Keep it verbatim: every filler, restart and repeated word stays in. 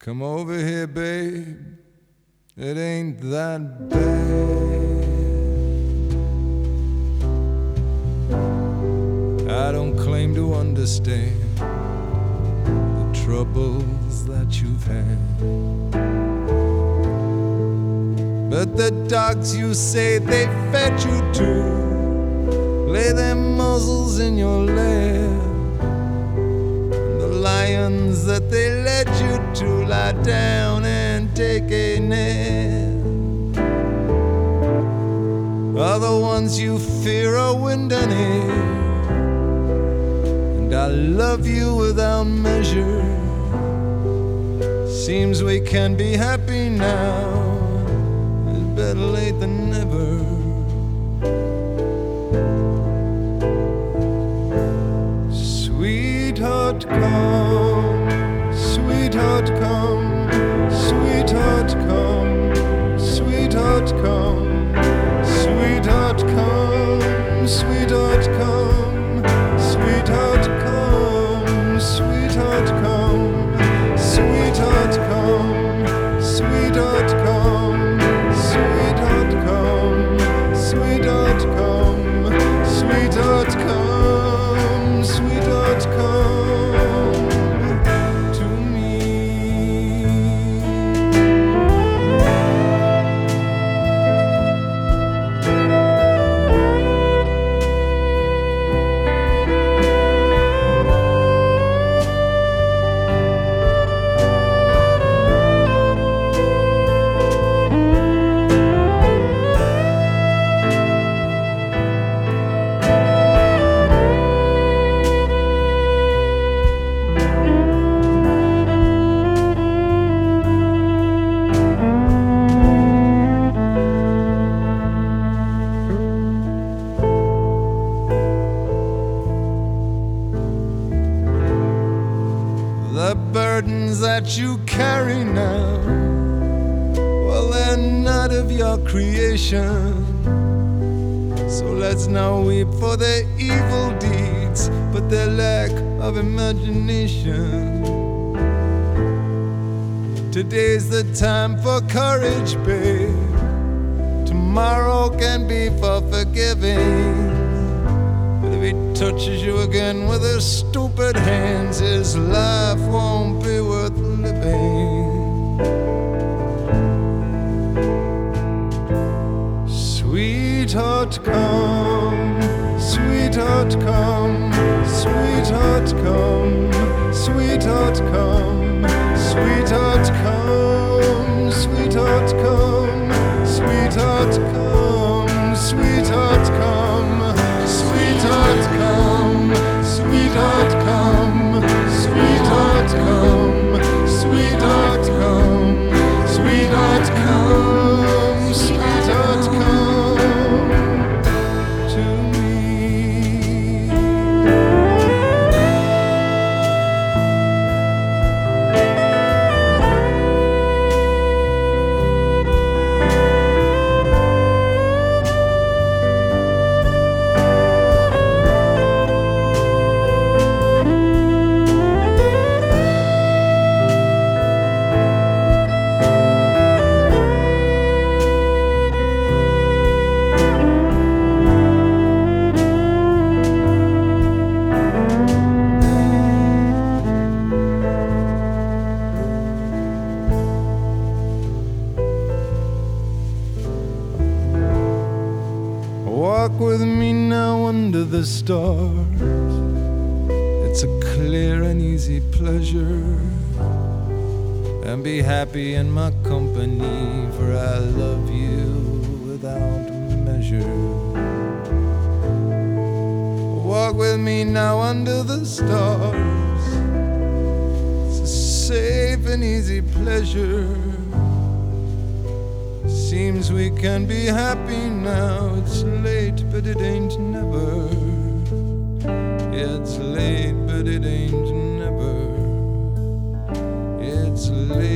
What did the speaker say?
Come over here, babe, it ain't that bad. I don't claim to understand the troubles that you've had, but the dogs you say they fed you to lay their muzzles in your lap, and the lions that they led you to lie down and take a nap are the ones you fear are wind and air. And I love you without measure. Seems we can be happy now. It's better late than never. Sweetheart, come. Sweetheart, come. Sweetheart, come. Sweetheart, come. Sweetheart, come. Sweetheart, come. Sweetheart, come. Sweetheart, come. Sweetheart, come. Sweetheart, come. Sweetheart, come. Sweetheart, come. Sweetheart, come. Sweetheart, come to me. The burdens that you carry now, well, they're not of your creation. So let's not weep for their evil deeds, but their lack of imagination. Today's the time for courage, babe. Tomorrow can be for forgiving. But if he touches you again with his stupid hands, his life won't be worth living. Sweetheart, come. Sweetheart, come. Sweetheart, come. Sweetheart, come. Sweetheart, come. Sweetheart, come. Sweetheart, come. Sweetheart, come. Sweetheart, come. Sweetheart, come. Sweetheart, come. Sweetheart, come. Sweetheart, come. Sweetheart, come to me. Walk with me now under the stars. It's a clear and easy pleasure. And be happy in my company, for I love you without measure. Walk with me now under the stars. It's a safe and easy pleasure. Seems we can be happy now. It's late, but it ain't never. It's late, but it ain't never. It's late.